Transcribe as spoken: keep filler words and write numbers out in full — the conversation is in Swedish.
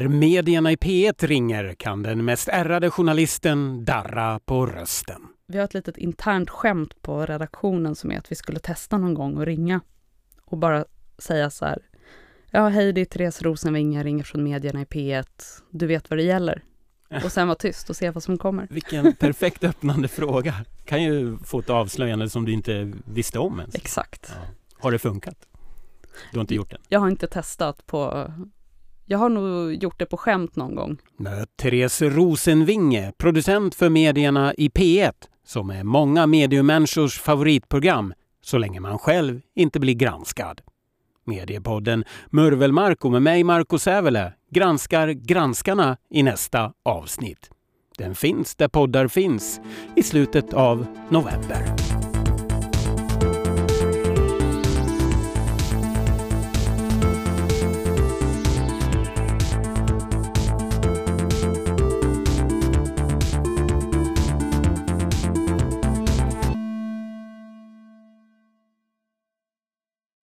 När medierna i P ett ringer kan den mest ärrade journalisten darra på rösten. Vi har ett litet internt skämt på redaktionen som är att vi skulle testa någon gång och ringa. Och bara säga så här: ja, hej, det är Therese Rosenvinge, jag ringer från medierna i P ett. Du vet vad det gäller. Och sen vara tyst och se vad som kommer. Vilken perfekt öppnande fråga. Kan ju få ett avslöjande som du inte visste om ens. Exakt. Ja. Har det funkat? Du har inte gjort det? Jag har inte testat på... Jag har nog gjort det på skämt någon gång. Möt Therese Rosenvinge, producent för medierna i P ett, som är många mediemänniskors favoritprogram, så länge man själv inte blir granskad. Mediepodden Murvelmarko med mig, Marco Sävele, granskar granskarna i nästa avsnitt. Den finns där poddar finns i slutet av november.